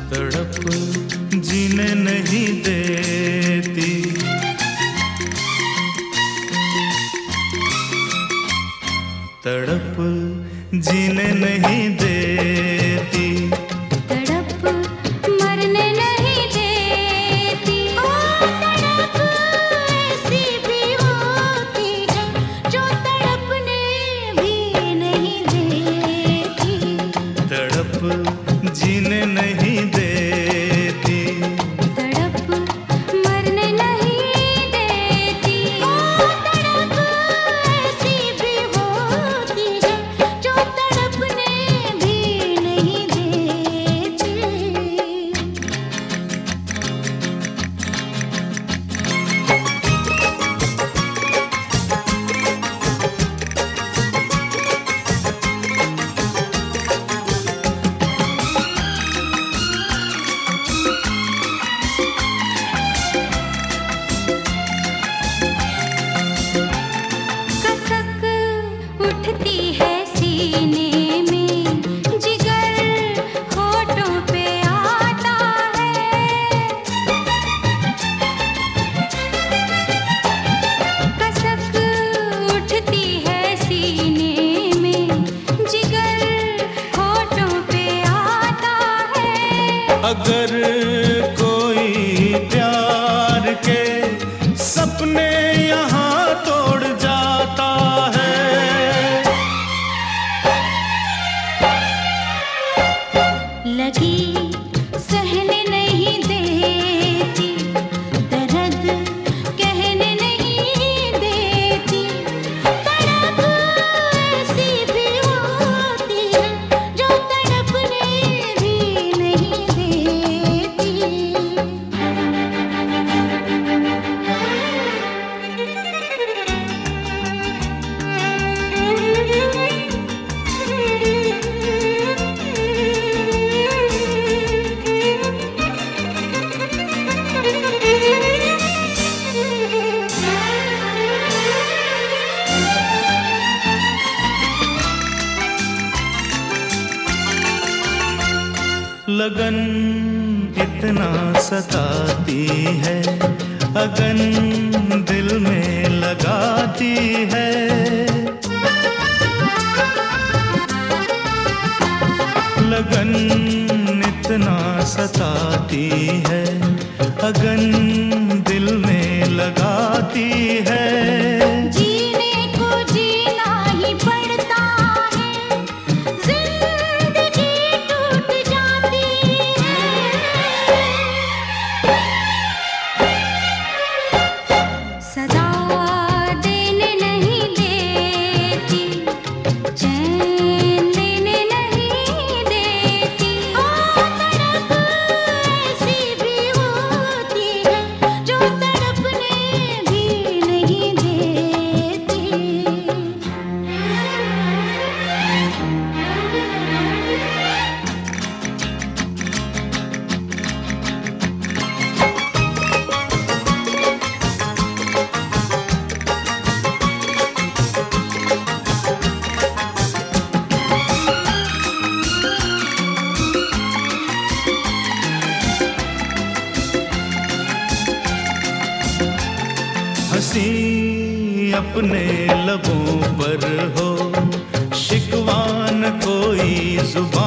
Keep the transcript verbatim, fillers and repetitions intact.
तड़प जीने नहीं देती, तड़प जीने नहीं देती, तड़प मरने नहीं देती। ओ तड़प ऐसी भी होती है जो तड़पने भी नहीं देती, तड़प जीने नहीं देती, तड़प मरने नहीं देती। ओ तड़प ऐसी भी होती है जो तड़पने भी नहीं देती। कसक उठती है सीने में, जिगर होठों पे आता है। कसक उठती है सीने में, जिगर होठों पे आता है। अगर कोई प्यार के सपने यहाँ तोड़ जाता है, लगी सहने नहीं देती, दर्द कहने नहीं देती। तड़प ऐसी भी होती है जो तड़पने भी नहीं देती। लगन इतना सताती है, अगन दिल में लगाती है। लगन इतना सताती है, अगन दिल में लगाती है। जीने को जीना ही पड़ता है, जिंदगी टूट जाती है। सदा देने नहीं देती, चैन लेने नहीं देती। ओ तड़प ऐसी भी होती है जो तड़पने भी नहीं देती। हंसी अपने लबों पर हो, शिकवा न कोई जुबान